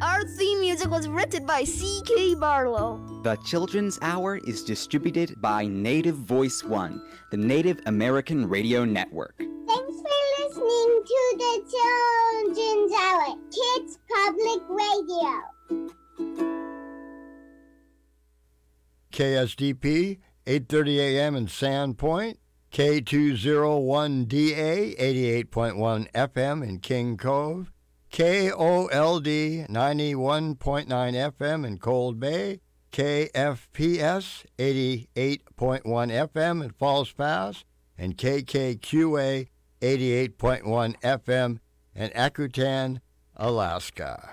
Our theme music was written by C.K. Barlow. The Children's Hour is distributed by Native Voice One, the Native American Radio Network. Thanks for listening to the Children's Hour, Kids Public Radio. KSDP, 8:30 a.m. in Sandpoint, K201DA, 88.1 FM in King Cove, KOLD, 91.9 FM in Cold Bay, KFPS, 88.1 FM in Falls Pass, and KKQA, 88.1 FM in Akutan, Alaska.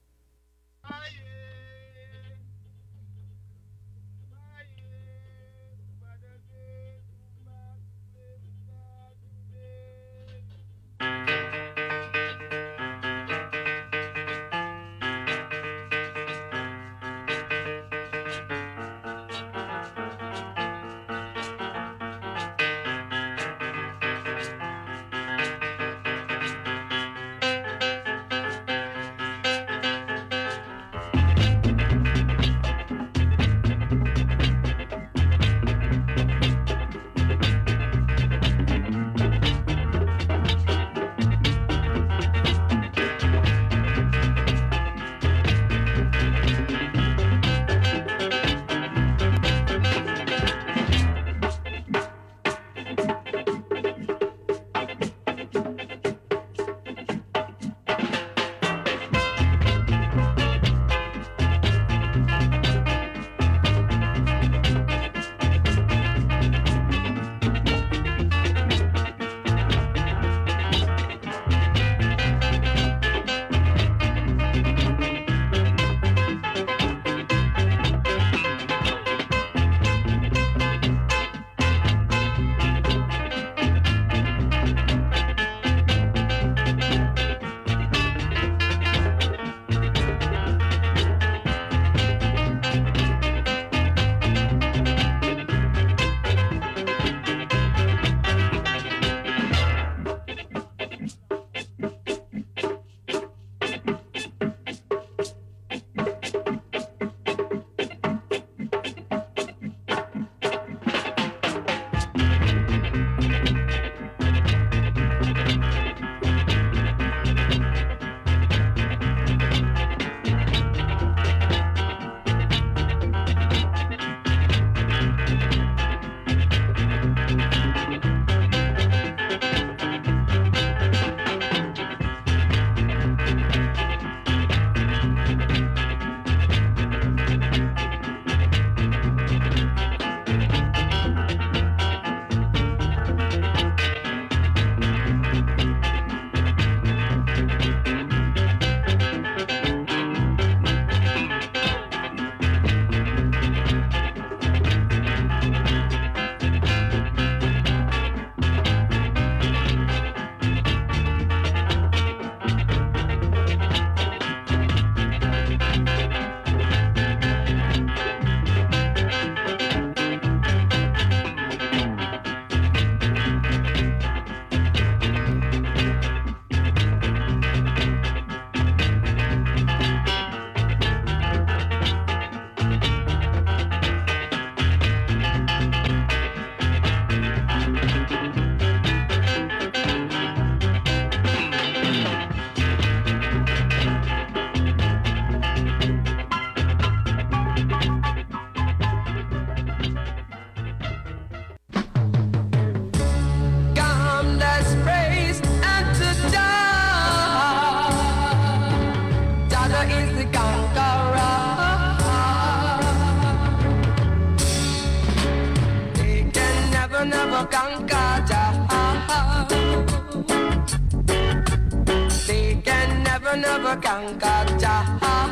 never conquer Jah.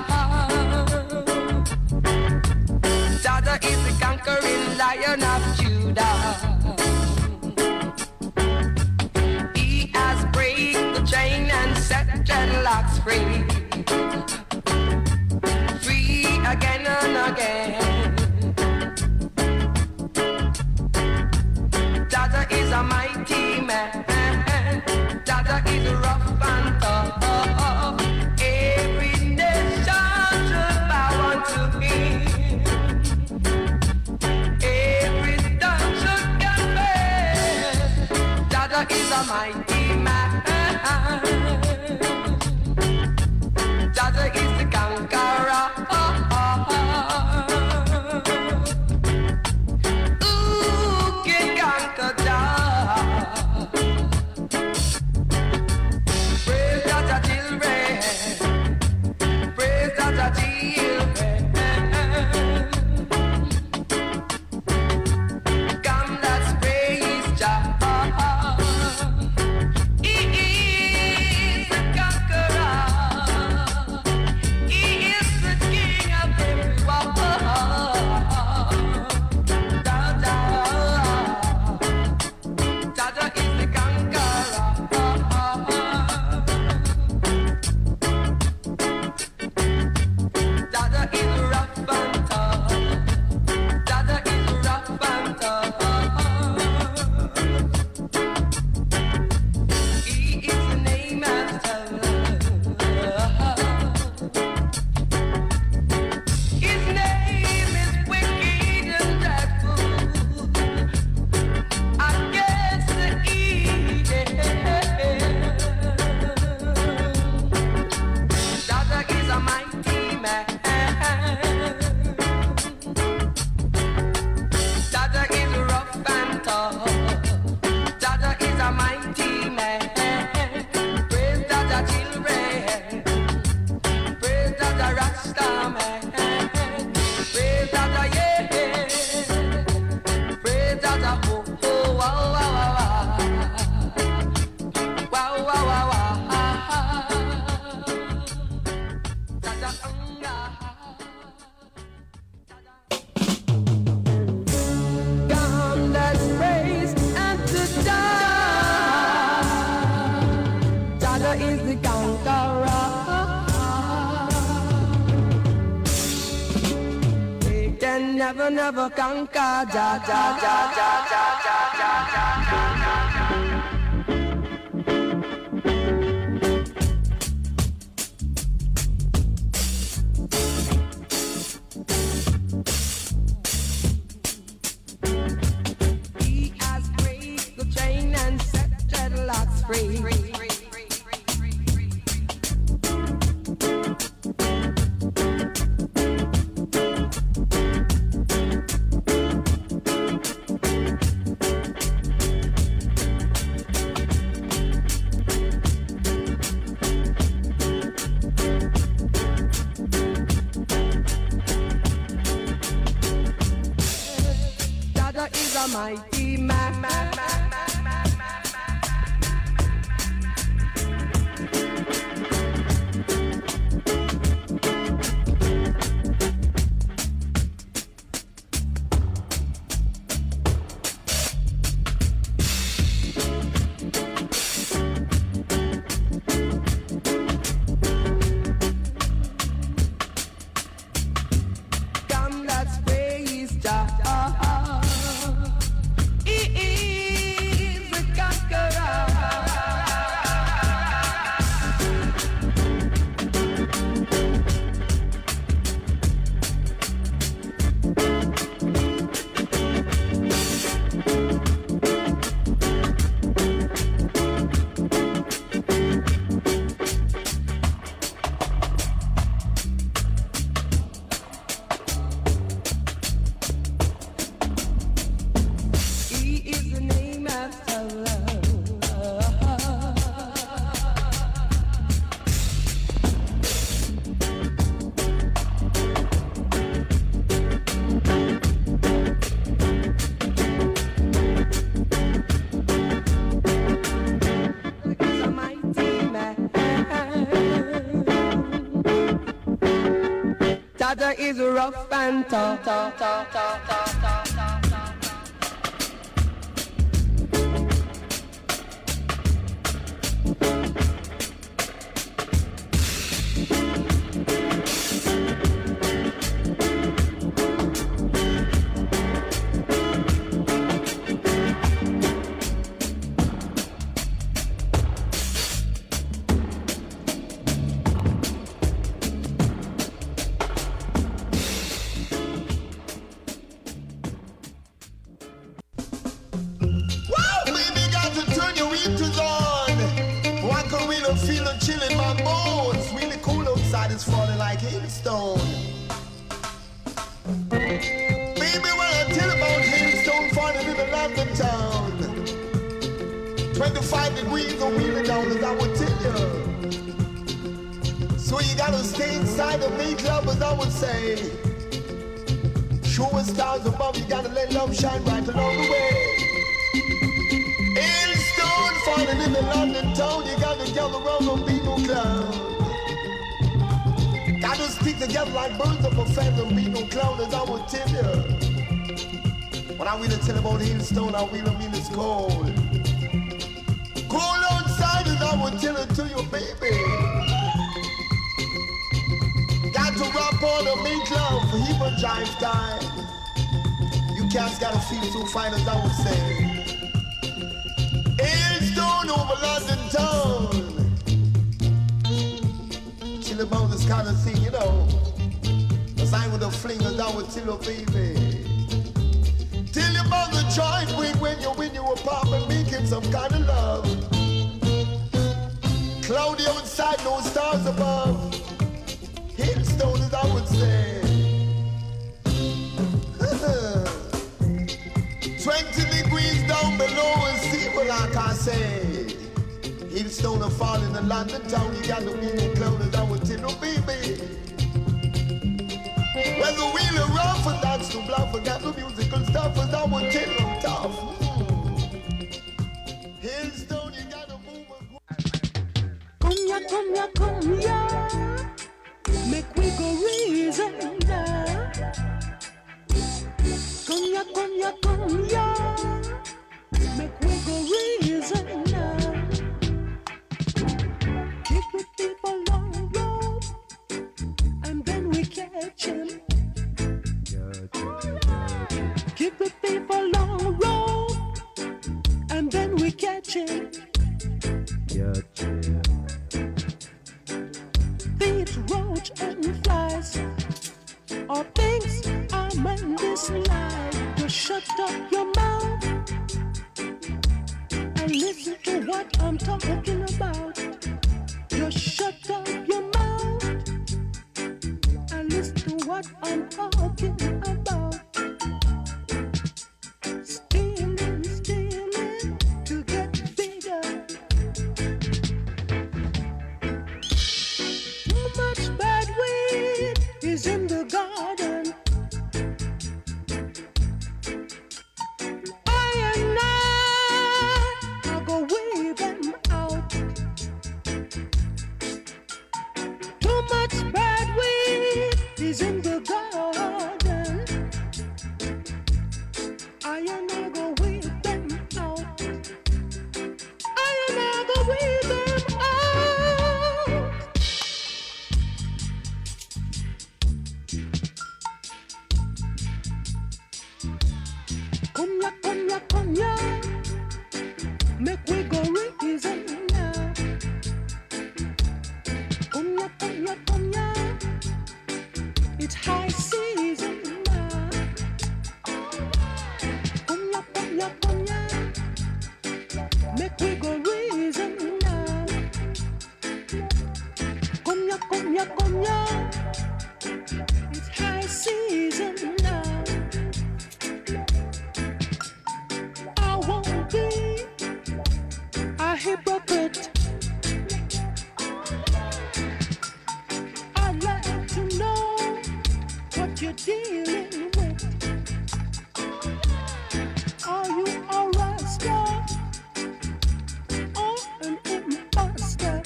Jah is the conquering Lion of Judah. He has break the chain and set dreadlocks free. Free again and again. Jah is a mighty man. Jah is rough and tough. Every nation Come, let's praise and to die. Jaja is the conqueror. We can never, never conquer. Ja, ja, ja, ja, ja, ja, ja, ja, ja, ja. Free. Dada is a mighty man. Dada is rough and tough. Falling like hailstone. Baby, when I tell about hailstone falling in the London town, 25 degrees of wheeling down, as I would tell you. So you gotta stay inside the main club, as I would say. Showing stars above, you gotta let love shine right along the way. Hailstone falling in the London town, you gotta gather around, don't be no clown. Gotta stick together like birds of a feather, be no clown, as I would tell you. When I really tell about hailstone, I really mean it's cold. Cold outside, as I would tell it to you, baby. Got to rap on the main club for even drive time. You cats gotta feel so fine, as I would say. Hailstone over London town. About this kind of thing, you know. Cause I with a fling, as I would tell you, baby. Tell you about the joy it bring when you were popping, making some kind of love. Cloudy outside, no stars above. Hailstone, as I would say. 20 degrees down below and see what I can say. Hailstone and fall in the London town, you got to be no clown, as I would tell you, baby. When the wheel is rough and that's too bluff, forgot the musical stuff, as I would tell you, tough. Hailstone, you got to move and Come ya, make make we go reason now. Keep the people on the road, and then we catch him. Keep the people on the road, and then we catch him. Thieves, roach, and flies, all things are meant this life. Just shut up your mouth and listen to what I'm talking about. Just shut up your mouth and listen to what I'm talking about. Stealing, stealing to get bigger. Too much bad weed is in the garden. I go weed them out. Too much bad weed is in the garden. I go weed them out. I go weed them out. Come ya, make we go reason now. Come ya, it's high season now. Come ya, make we go reason now. Come ya, it's high season now. I won't be a hypocrite. I'd like to know what you're dealing with. Are you a rasta or an imposter?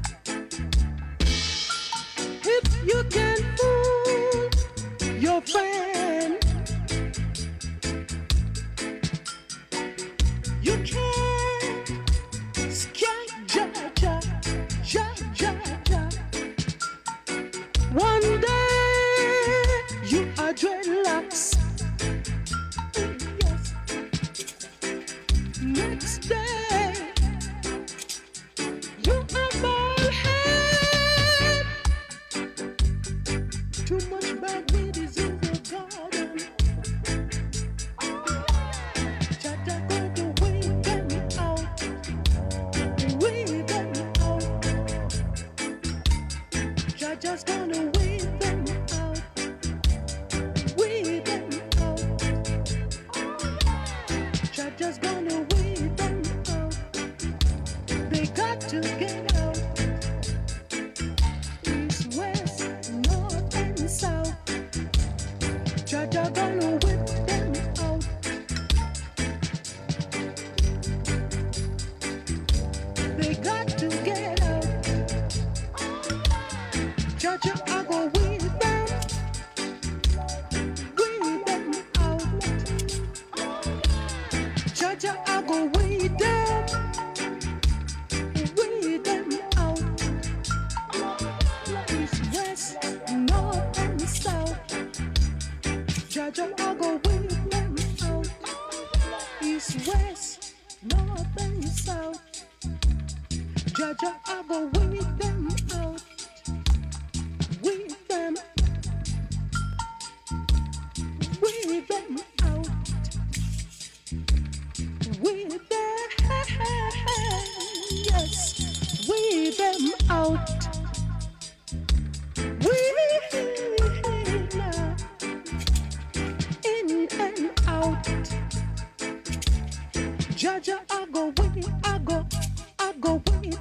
If you can fool your friend, you can't scare ja. One day you are dreadlocks, yes. Next day you are bald head. Too much bad weed is in the garden. Jaja going to weed them out. Weed them out. Jaja's gonna weed them out. Weed them out. Jaja's gonna weed them out. They got to get out. East, west, north, and south. Jaja gonna whip them out. They got to get out. Jaja, I go weed them out. Jaja, I go weed them out. East, west, north, and south. Jaja, I go weed them out. East, west, north, and south. Jaja, I go weed them out. Weed them out. Weed them, yes, weed them out. Weed now, in and out. Jaja, I go weed, I go weed,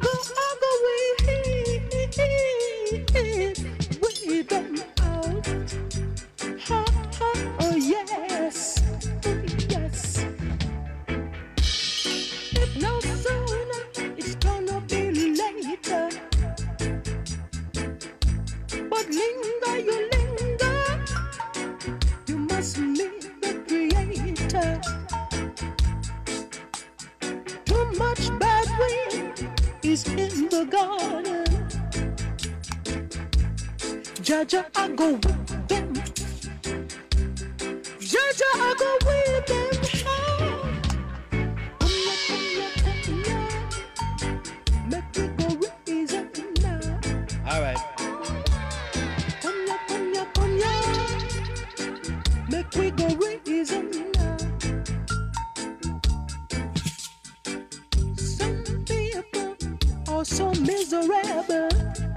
weed them out. Ha ha, oh yes, yes. If no sooner, it's gonna be later. But linger, you must meet the Creator. Jaja, I go with them. Jaja, I go with them. Make we go raise up now. All right. Come ya, make we go raise up now. Some people are so miserable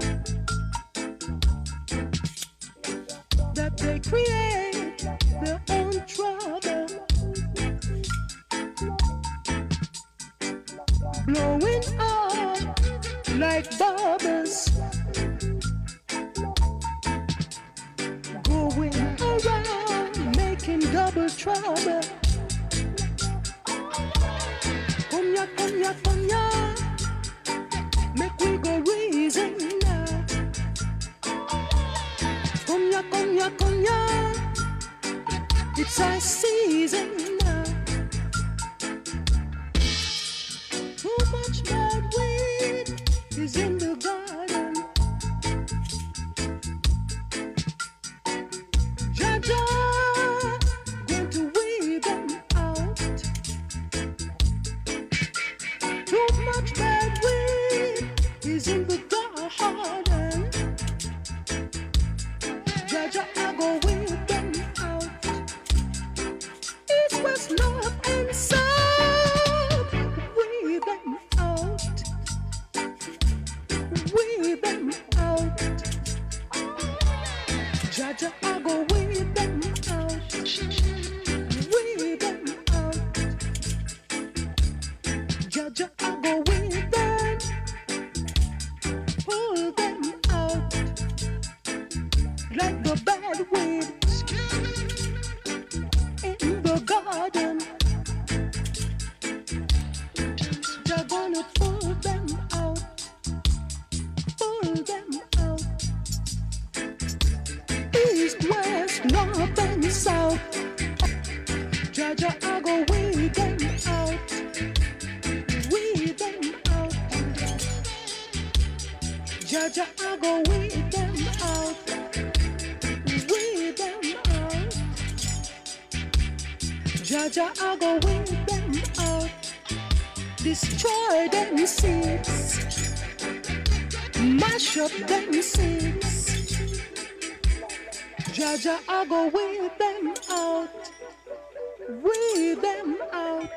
that they create their own trouble, blowing up like bubbles, going around making double trouble. Come ya, make we go reason now. Come ya, it's our season now. Too much bad weed is in the garden. Jaja, going to weed them out. Too much bad weed is in the garden. Jaja, I go with them out. East, west, north, and south. Weed them out. Weed them out. Jaja, I go with them out. Weed them out. Jaja, I go with them. Pull them out like the bad weeds in the garden. They're gonna pull them out, pull them out. East, west, north, and south. Jaja, I go weed them out, weed them out. Jaja, I go weed them out. Jaja, I go with them out. Destroy them seeds. Mash up them seeds. Jaja, I go with them out. With them out.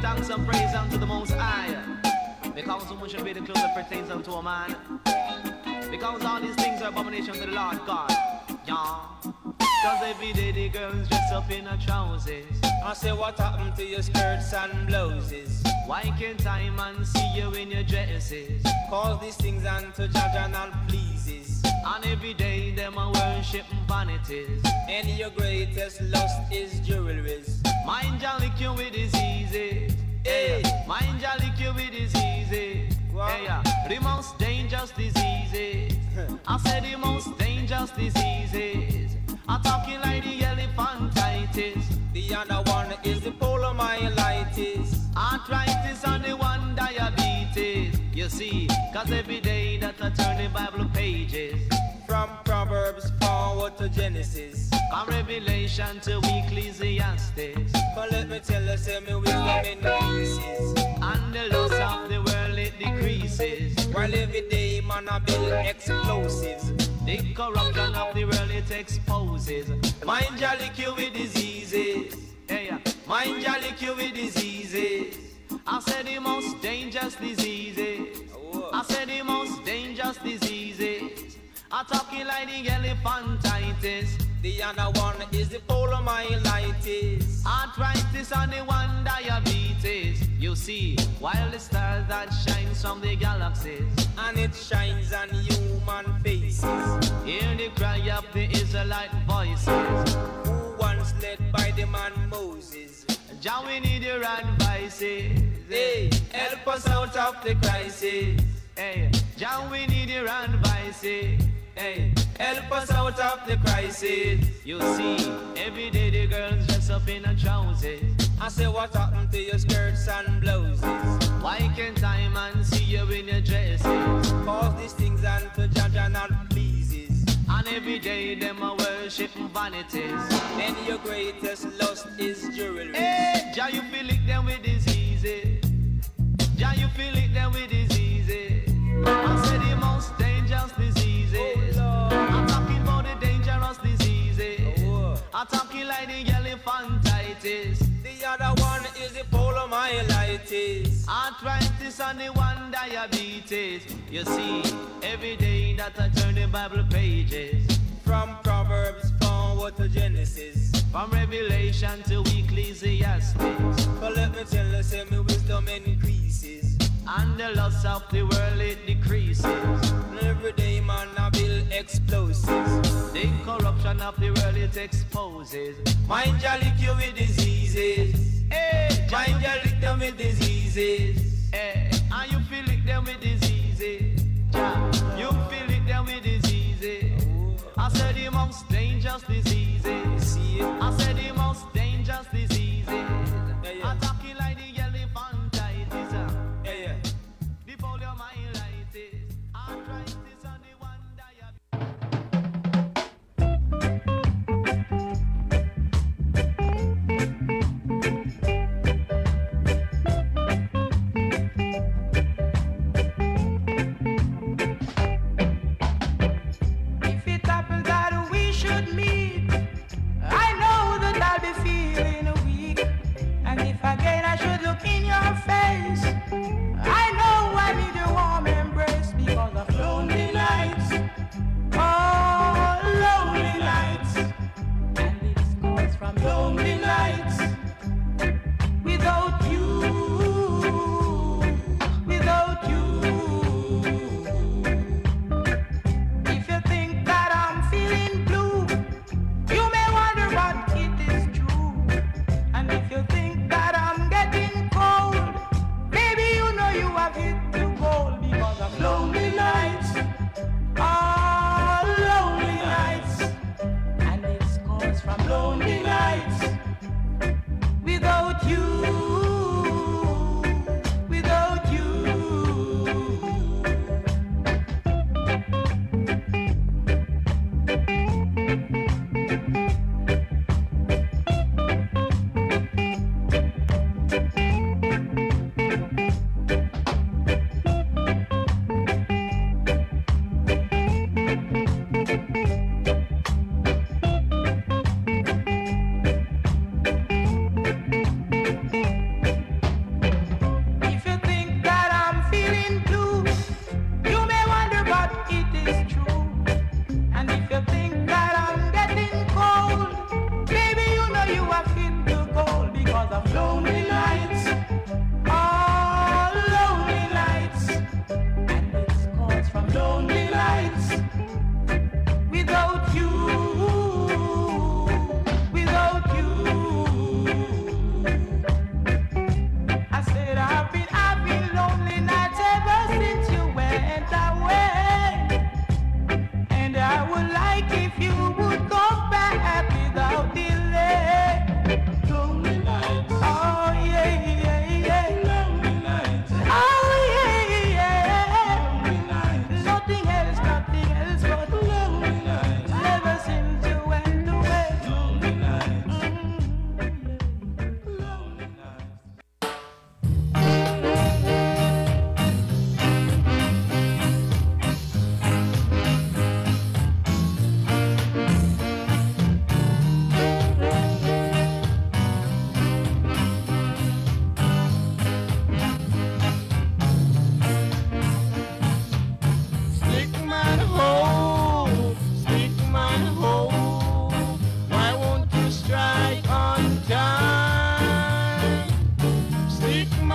thanks and praise unto the Most High. Because so much should be the clothes that pertains unto a man. Because all these things are abomination to the Lord God. Yeah. Cause every day the girls dress up in her trousers. I say what happened to your skirts and blouses? Why can't I man see you in your dresses? Cause these things unto Jaja not pleases. And every day them a worship vanities. And your greatest lust is jewelries. Mind ya lick you with diseases. Hey, mind ya lick you with diseases. Hey, the most dangerous diseases. I said the most dangerous diseases. I'm talking like the elephantitis. The other one is the polymyelitis. Arthritis and the one diabetes. You see, cause every day that I turn the Bible pages. From Proverbs forward to Genesis. From Revelation to Ecclesiastes. But let me tell you, say me wisdom increases. And the loss of the world it decreases. While every day man a build explosives. The corruption of the world it exposes. Mind ya lick you with diseases. Hey, mind ya lick you with diseases. I said the most dangerous diseases. I said the most dangerous diseases. I'm talking like the elephantitis. The other one is the polymyelitis. Arthritis and the one diabetes. You see, while the stars that shines from the galaxies, and it shines on human faces. Hear the cry of the Israelite voices, who once led by the man Moses. Jah, we need your advices. Hey, help us out of the crisis. Hey, Jah, we need your advices. Hey, help us out of the crisis. You see, every day the girls dress up in her trousers. I say what happened to your skirts and blouses? Why can't I man see you in your dresses? Cause these things unto Jaja not pleases. And every day them a worship vanities. And your greatest lust is jewelry. Hey, Jah, you feel it them with diseases. Jah, you feel it them with diseases. I say the most dangerous diseases. I'm talking about the dangerous diseases. I'm talking like the elephantitis. The other one is the polymyelitis. Arthritis and the one diabetes. You see, every day that I turn the Bible pages. From Proverbs forward to Genesis. From Revelation to Ecclesiastes. But let me tell you, say me wisdom increases. And the loss of the world it decreases. And every day man I build explosives. The corruption of the world it exposes. Mind ya lick you with diseases. Hey, mind ya lick them with diseases. Hey, and you feel it them with diseases. Yeah, you feel it them with diseases. I said the most dangerous diseases. See it? I said the most dangerous diseases. I'm talking like the elephantitis. The poliomyelitis. Arthritis and the one If it happens that we should meet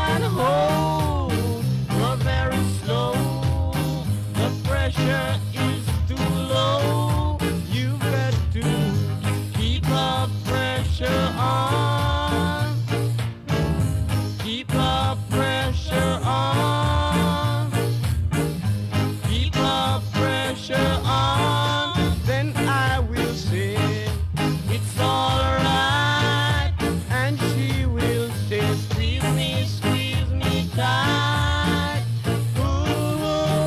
manhole, you're very slow. The pressure is too low. You've got to keep the pressure on. Keep the pressure on. Keep the pressure on. Then I will say it's alright, and she will say squeeze me tight. Ooh.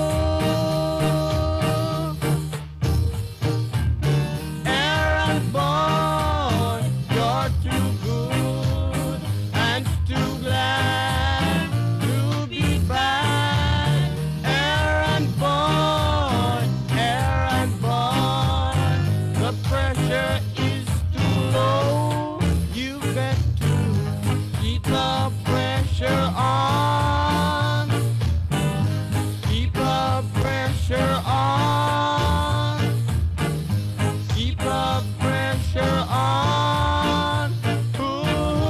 Errand boy, you're too good and too glad to be back. Errand boy, the pressure is too low. You've got to keep the pressure on. Keep the pressure on. Keep the pressure on. Ooh.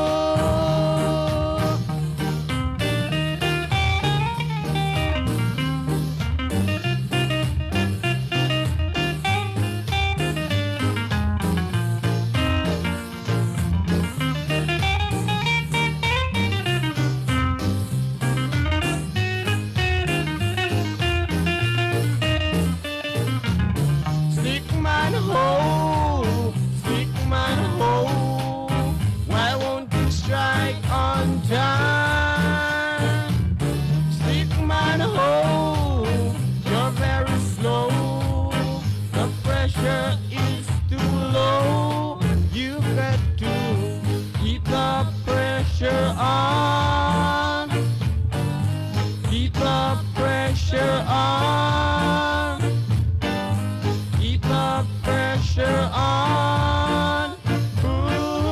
Stick man hole, why won't you strike on time? Stick man hole, you're very slow. The pressure is too low. You've got to keep the pressure on. Keep the pressure on. Keep the pressure on. Ooh.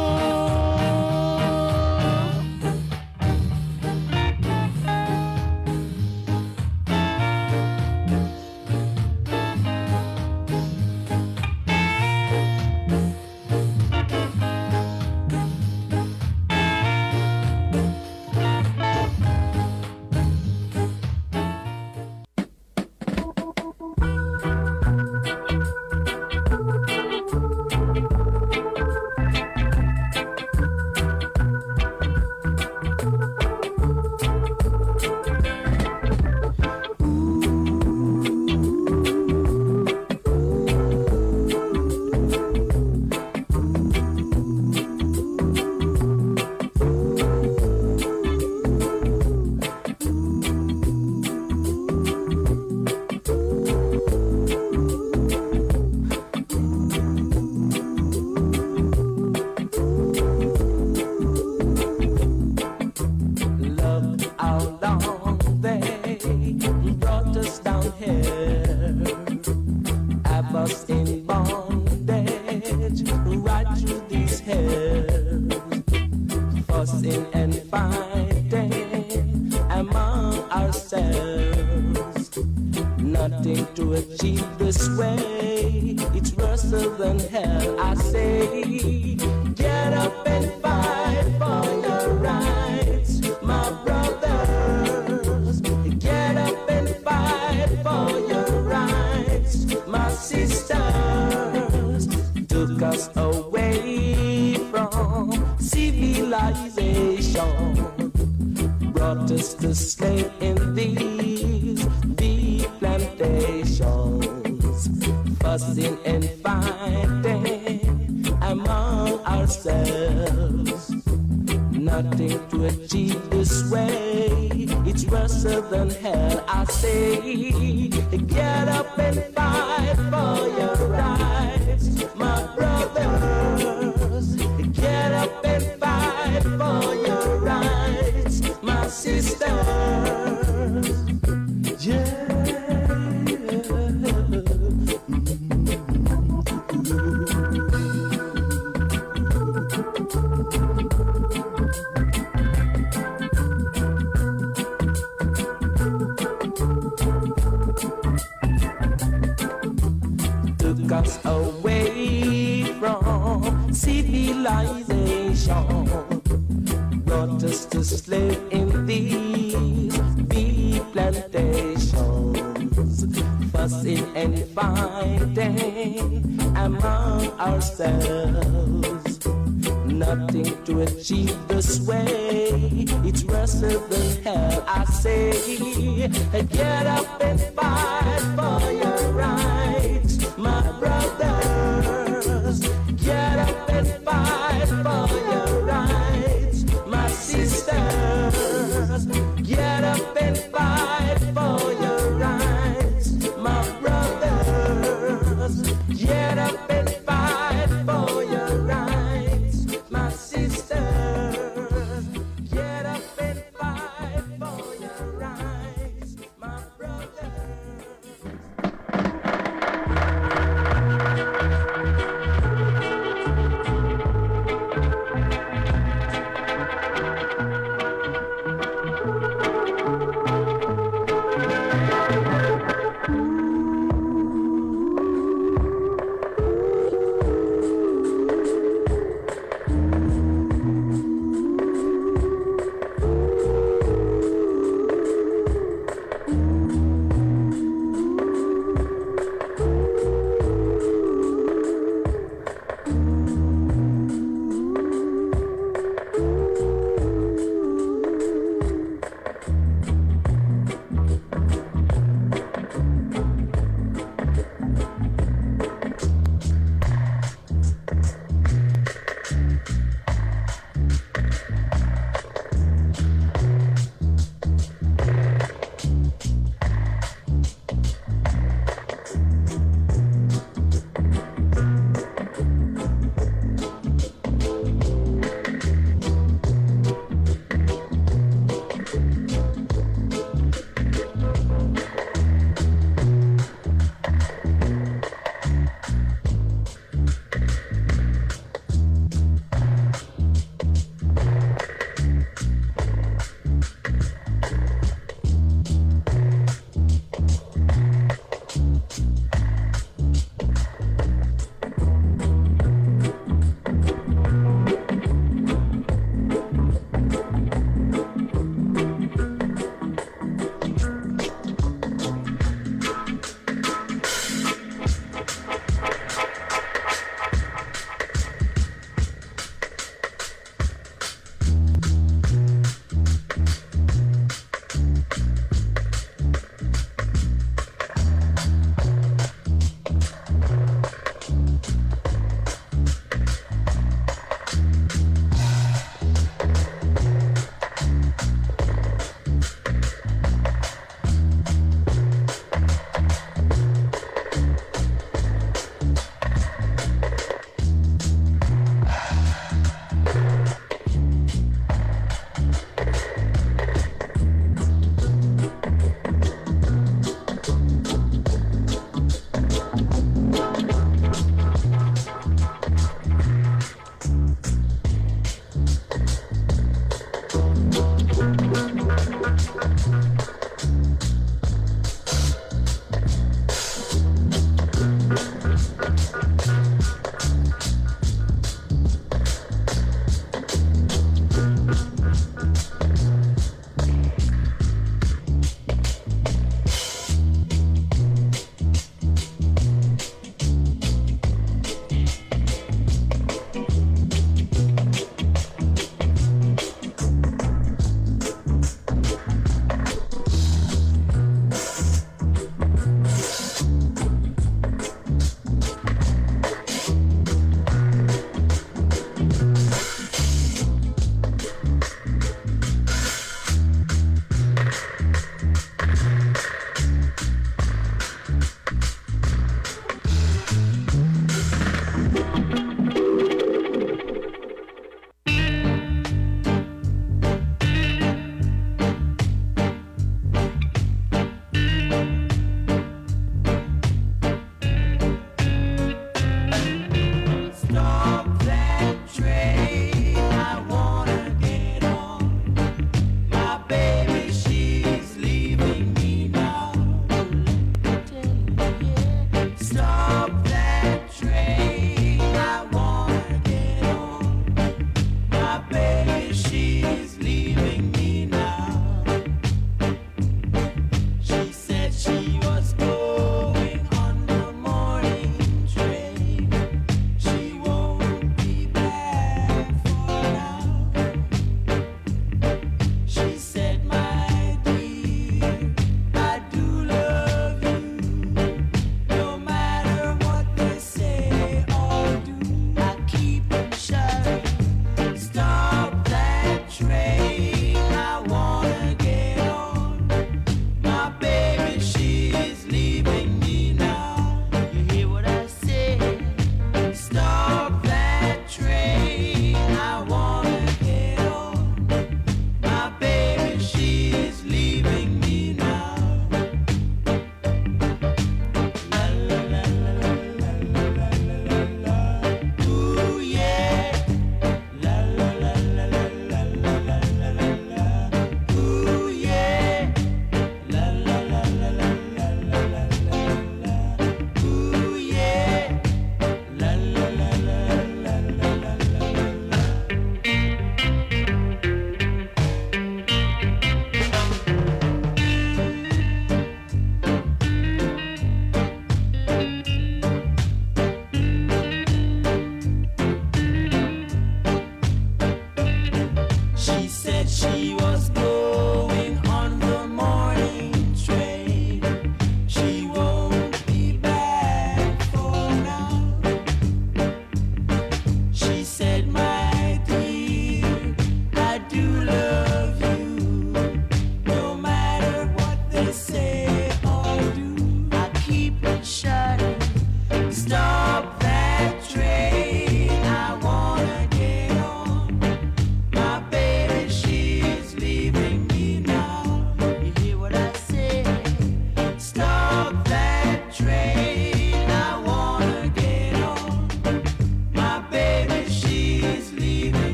Nothing to achieve this way. It's worse than hell. I say, get up and fight for your rights, my brothers. Get up and fight for your rights, my sisters. Took us away from civilization, brought us to slave in these big plantations, fussing and fighting among ourselves. Nothing to achieve this way. It's worse than hell. I say, get up and fight for your rights, my brothers. Get up and fight for your rights, my sisters. Yeah. Took us away from civilization, living in these bee plantations, fussing and fighting among ourselves. Nothing to achieve this way, it's worse than hell. I say, get up and fight for your rights, my brothers. Get up and fight for your rights, my sisters. Get up and fight for your rights, my brothers. Get up and fight for your rights, my sisters. Get up and fight for your rights, my brothers.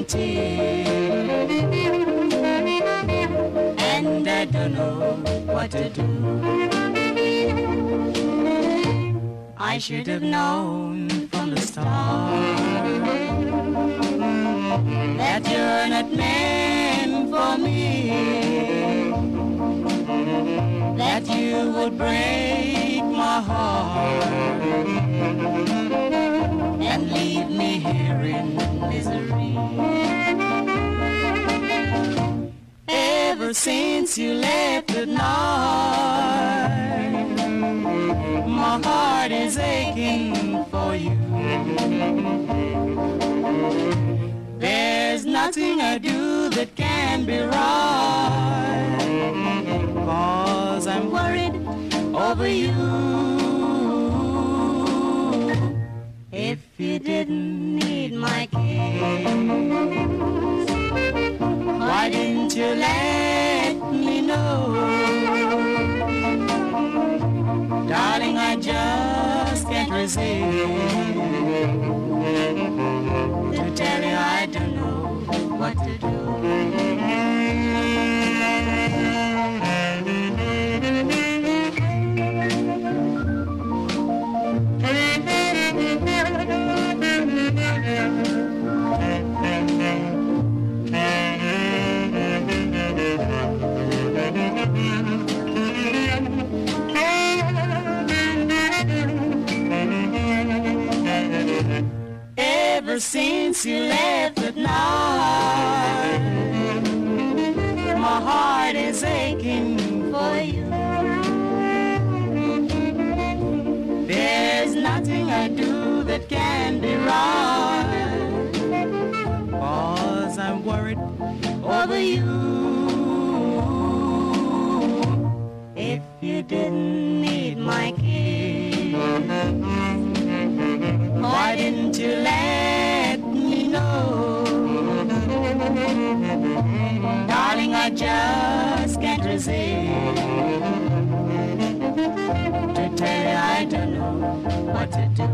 empty, and I don't know what to do. I should have known from the start that you're not meant for me, that you would break my heart and leave me here in misery. Ever since you left at night, my heart is aching for you. There's nothing I do that can be right, 'cause I'm worried over you. If you didn't need my kiss, why didn't you let me know? Darling, I just can't resist to tell you I don't know what to do. Ever since you left at night, my heart is aching for you. There's nothing I do that can be right, 'cause I'm worried over you. If you didn't need my kiss, why didn't you let me know? Darling, I just can't resist to tell you I don't know what to do.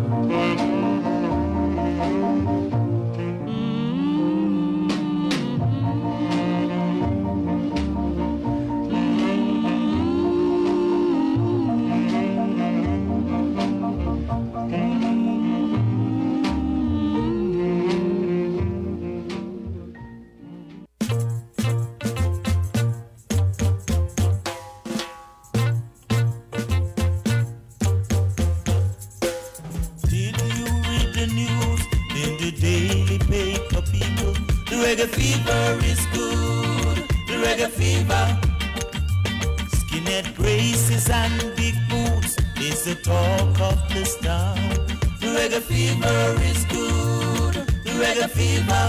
Reggae fever is good, the reggae fever. Skinhead braces and big boots is the talk of this town. The reggae fever is good, the reggae fever.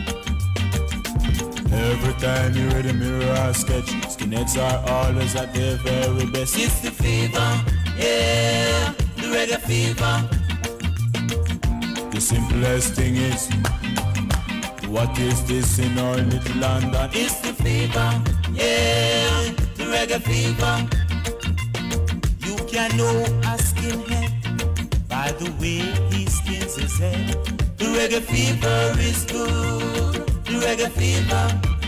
Every time you read a mirror or sketch, skinheads are always at their very best. It's the fever, yeah, the reggae fever. The simplest thing is, what is this in our little London? It's the fever, yeah, the reggae fever. You can know a skinhead by the way he skins his head. The reggae fever is good, the reggae fever.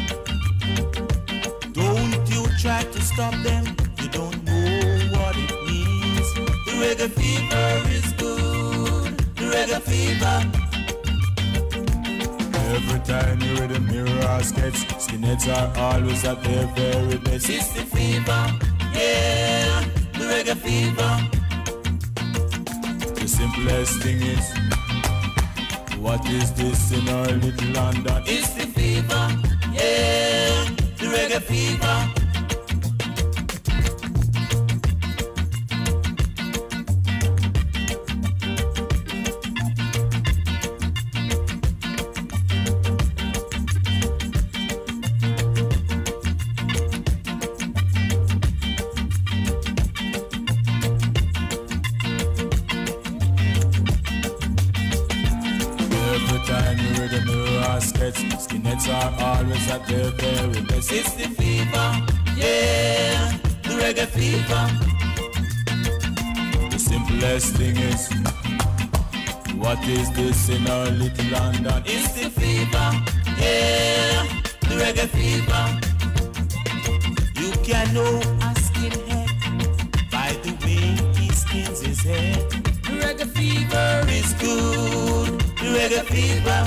Don't you try to stop them, you don't know what it means. The reggae fever is good, the reggae fever. Every time you read a mirror or sketch, skinheads are always at their very best. It's the fever, yeah, the reggae fever. The simplest thing is, what is this in our little London? It's the fever, yeah, the reggae fever. Skinheads are always at their very best. It's the fever, yeah, the reggae fever. The simplest thing is, what is this in our little London? It's the fever, yeah. fever.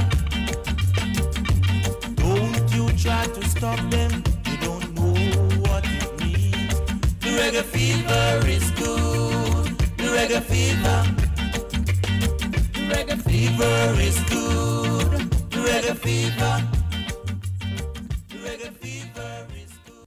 Don't you try to stop them, you don't know what it means. The reggae fever is good. The reggae fever. The reggae fever is good. The reggae fever. The reggae fever is good.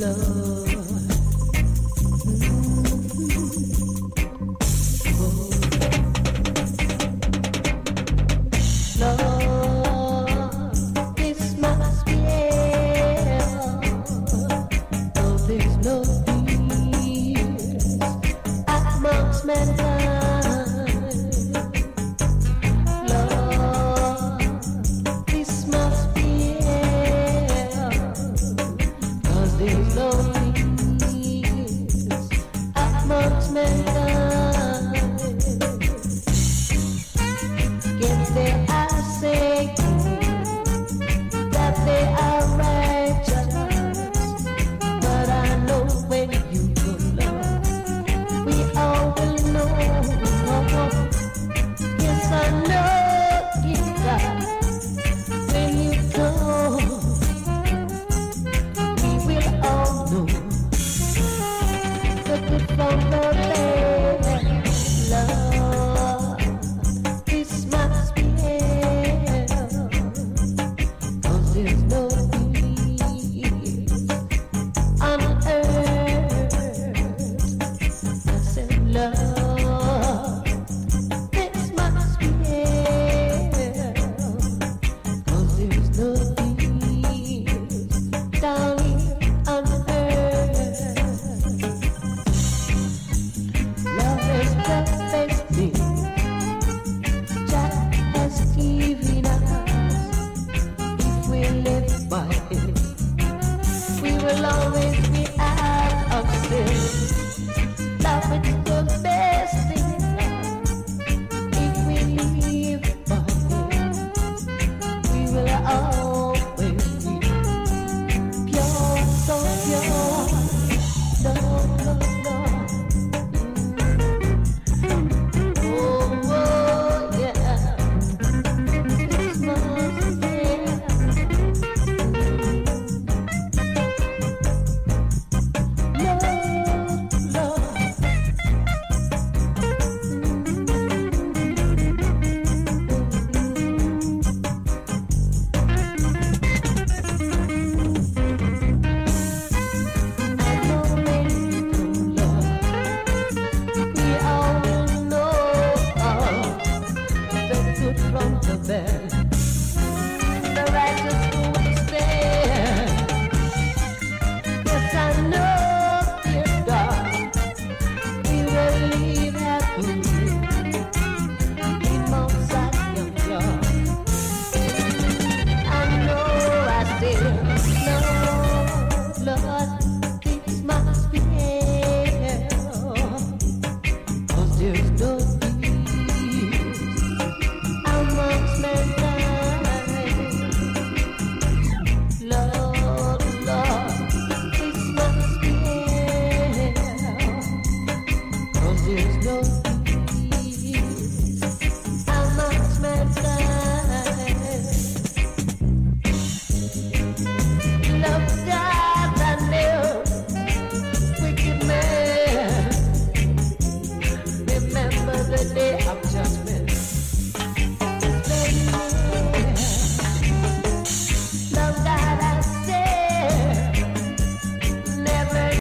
From the